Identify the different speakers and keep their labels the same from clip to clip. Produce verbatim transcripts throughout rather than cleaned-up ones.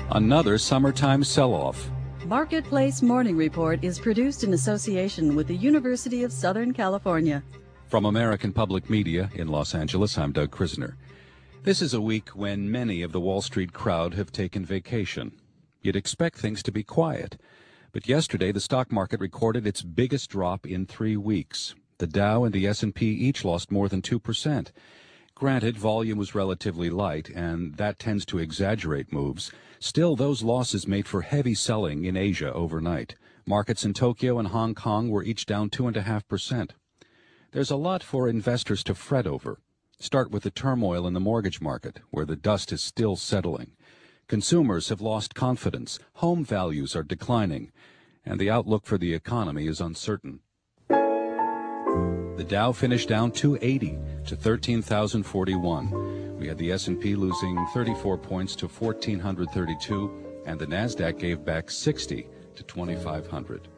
Speaker 1: Another summertime sell-off.
Speaker 2: Marketplace Morning Report is produced in association with the University of Southern California.
Speaker 1: From American Public Media in Los Angeles, I'm Doug Krisner. This is a week when many of the Wall Street crowd have taken vacation. You'd expect things to be quiet. But yesterday, the stock market recorded its biggest drop in three weeks. The Dow and the S and P each lost more than two percent. Granted, volume was relatively light, and that tends to exaggerate moves. Still, those losses made for heavy selling in Asia overnight. Markets in Tokyo and Hong Kong were each down two point five percent. There's a lot for investors to fret over. Start with the turmoil in the mortgage market, where the dust is still settling. Consumers have lost confidence, home values are declining, and the outlook for the economy is uncertain. The Dow finished down two eighty to thirteen thousand forty-one. We had the S and P losing thirty-four points to fourteen thirty-two, and the Nasdaq gave back sixty to twenty-five hundred.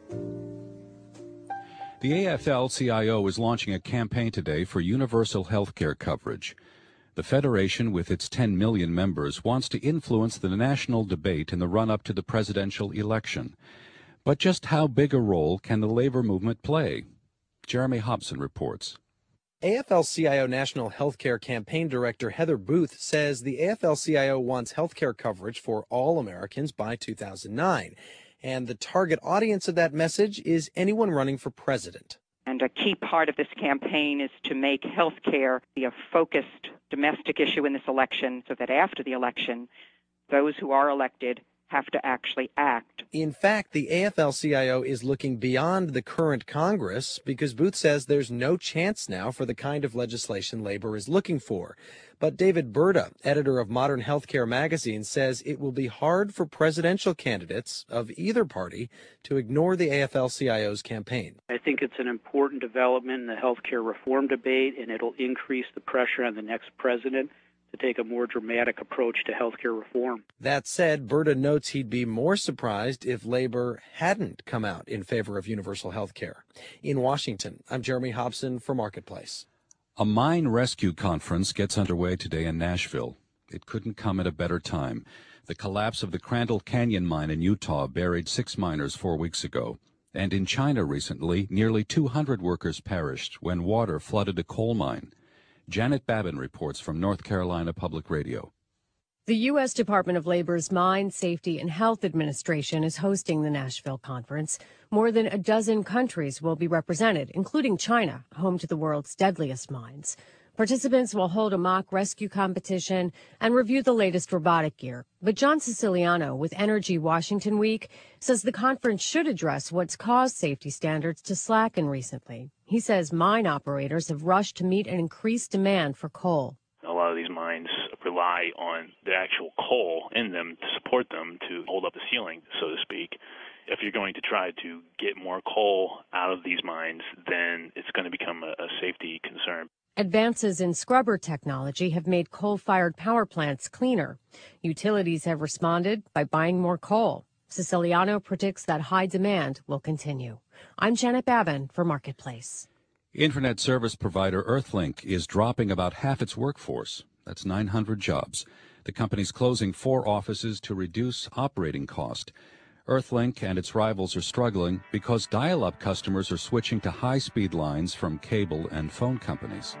Speaker 1: The A F L C I O is launching a campaign today for universal health care coverage. The Federation, with its ten million members, wants to influence the national debate in the run-up to the presidential election. But just how big a role can the labor movement play? Jeremy Hobson reports.
Speaker 3: A F L C I O National Healthcare Campaign Director Heather Booth says the A F L C I O wants healthcare coverage for all Americans by two thousand nine. And the target audience of that message is anyone running for president.
Speaker 4: And a key part of this campaign is to make health care be a focused domestic issue in this election so that after the election, those who are elected have to actually act.
Speaker 3: In fact, the A F L C I O is looking beyond the current Congress because Booth says there's no chance now for the kind of legislation labor is looking for. But David Burda, editor of Modern Healthcare magazine, says it will be hard for presidential candidates of either party to ignore the A F L C I O's campaign.
Speaker 5: I think it's an important development in the healthcare reform debate, and it'll increase the pressure on the next president to take a more dramatic approach to healthcare reform.
Speaker 3: That said, Burda notes he'd be more surprised if labor hadn't come out in favor of universal health care. In Washington, I'm Jeremy Hobson for Marketplace.
Speaker 1: A mine rescue conference gets underway today in Nashville. It couldn't come at a better time. The collapse of the Crandall Canyon mine in Utah buried six miners four weeks ago. And in China recently, nearly two hundred workers perished when water flooded a coal mine. Janet Babin reports from North Carolina Public Radio.
Speaker 6: The U S Department of Labor's Mine Safety and Health Administration is hosting the Nashville conference. More than a dozen countries will be represented, including China, home to the world's deadliest mines. Participants will hold a mock rescue competition and review the latest robotic gear. But John Siciliano with Energy Washington Week says the conference should address what's caused safety standards to slacken recently. He says mine operators have rushed to meet an increased demand for coal.
Speaker 7: A lot of these mines rely on the actual coal in them to support them, to hold up the ceiling, so to speak. If you're going to try to get more coal out of these mines, then it's going to become a, a safety concern.
Speaker 6: Advances in scrubber technology have made coal-fired power plants cleaner. Utilities have responded by buying more coal. Siciliano predicts that high demand will continue. I'm Janet Babin for Marketplace.
Speaker 1: Internet service provider Earthlink is dropping about half its workforce. That's nine hundred jobs. The company's closing four offices to reduce operating cost. Earthlink and its rivals are struggling because dial-up customers are switching to high-speed lines from cable and phone companies.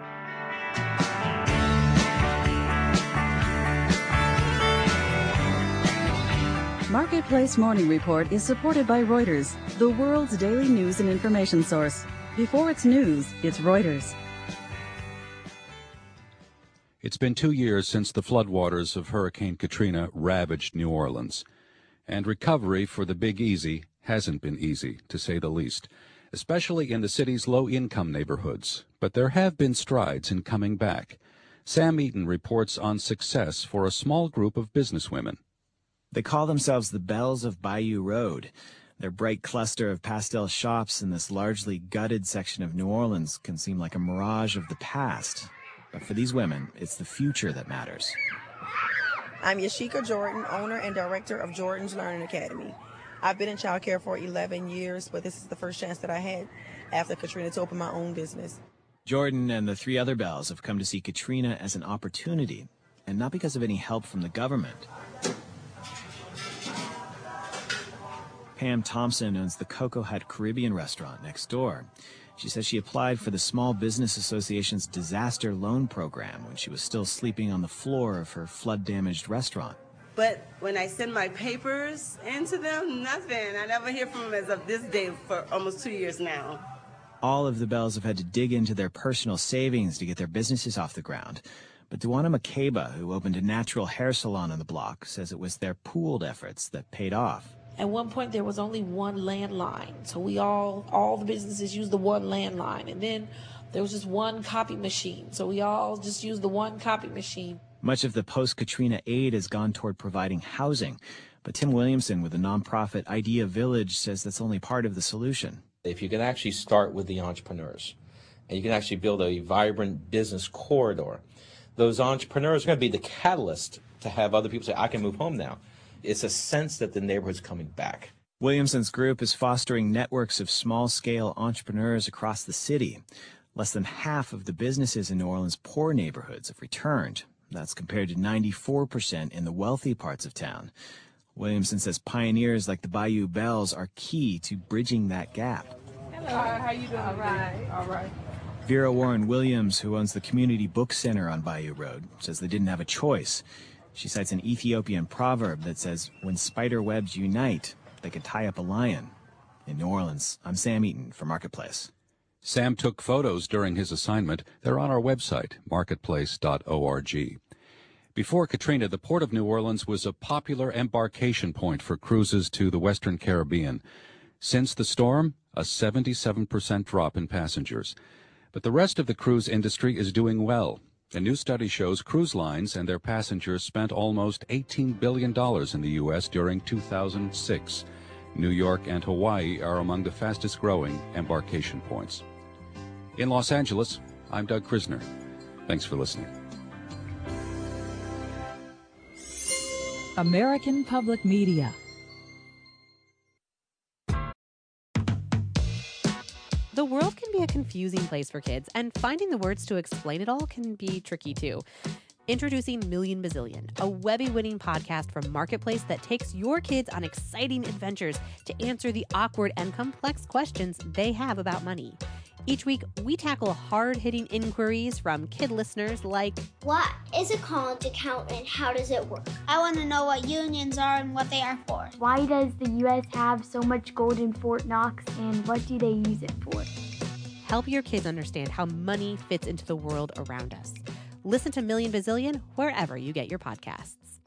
Speaker 2: Marketplace Morning Report is supported by Reuters, the world's daily news and information source. Before it's news, it's Reuters.
Speaker 1: It's been two years since the floodwaters of Hurricane Katrina ravaged New Orleans. And recovery for the Big Easy hasn't been easy, to say the least, especially in the city's low-income neighborhoods. But there have been strides in coming back. Sam Eaton reports on success for a small group of businesswomen.
Speaker 8: They call themselves the Belles of Bayou Road. Their bright cluster of pastel shops in this largely gutted section of New Orleans can seem like a mirage of the past. But for these women, it's the future that matters.
Speaker 9: I'm Yashika Jordan, owner and director of Jordan's Learning Academy. I've been in childcare for eleven years, but this is the first chance that I had after Katrina to open my own business.
Speaker 8: Jordan and the three other Belles have come to see Katrina as an opportunity, and not because of any help from the government. Pam Thompson owns the Cocoa Hut Caribbean restaurant next door. She says she applied for the Small Business Association's disaster loan program when she was still sleeping on the floor of her flood-damaged restaurant.
Speaker 10: But when I send my papers into them, nothing. I never hear from them as of this day for almost two years now.
Speaker 8: All of the Bells have had to dig into their personal savings to get their businesses off the ground. But Duana Makeba, who opened a natural hair salon on the block, says it was their pooled efforts that paid off.
Speaker 11: At one point, there was only one landline. So we all, all the businesses used the one landline. And then there was just one copy machine. So we all just used the one copy machine.
Speaker 8: Much of the post-Katrina aid has gone toward providing housing. But Tim Williamson with the nonprofit Idea Village says that's only part of the solution.
Speaker 12: If you can actually start with the entrepreneurs, and you can actually build a vibrant business corridor, those entrepreneurs are going to be the catalyst to have other people say, I can move home now. It's a sense that the neighborhood's coming back.
Speaker 8: Williamson's group is fostering networks of small-scale entrepreneurs across the city. Less than half of the businesses in New Orleans' poor neighborhoods have returned. That's compared to ninety-four percent in the wealthy parts of town. Williamson says pioneers like the Bayou Bells are key to bridging that gap.
Speaker 11: Hello, how you doing? All right, all right.
Speaker 8: Vera Warren Williams, who owns the Community Book Center on Bayou Road, says they didn't have a choice. She cites an Ethiopian proverb that says, when spider webs unite, they can tie up a lion. In New Orleans, I'm Sam Eaton for Marketplace.
Speaker 1: Sam took photos during his assignment. They're on our website, marketplace dot org. Before Katrina, the Port of New Orleans was a popular embarkation point for cruises to the Western Caribbean. Since the storm, a seventy-seven percent drop in passengers. But the rest of the cruise industry is doing well. A new study shows cruise lines and their passengers spent almost eighteen billion dollars in the U S during two thousand six. New York and Hawaii are among the fastest-growing embarkation points. In Los Angeles, I'm Doug Krisner. Thanks for listening.
Speaker 13: American Public Media.
Speaker 14: The world can be a confusing place for kids, and finding the words to explain it all can be tricky too. Introducing Million Bazillion, a Webby-winning podcast from Marketplace that takes your kids on exciting adventures to answer the awkward and complex questions they have about money. Each week, we tackle hard-hitting inquiries from kid listeners like,
Speaker 15: what is a college account and how does it work? I want to know what unions are and what they are for.
Speaker 16: Why does the U S have so much gold in Fort Knox and what do they use it for?
Speaker 14: Help your kids understand how money fits into the world around us. Listen to Million Bazillion wherever you get your podcasts.